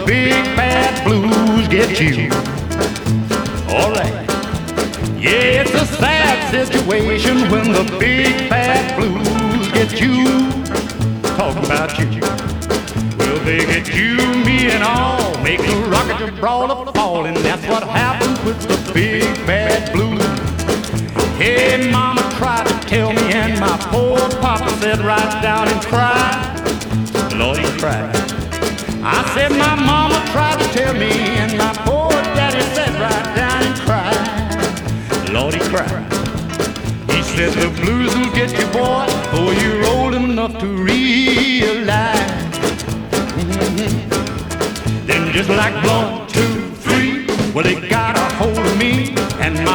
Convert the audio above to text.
big bad blues get you. Alright. Yeah, it's a sad situation when the big bad blues get you. Talking about you. Well, they get you, me, and all. Make the rocket to brawl up fall, and that's what happens with the big bad blues. Hey, mama tried to tell me, and my poor papa said right down and cried. Lord, he cried. I said my mama tried to tell me, and my poor daddy said right down and cried. Lord, he cried. He said the blues will get you, boy, before you're old enough to realize. Then just like 1, 2, 3, well, they got a hold of me, and my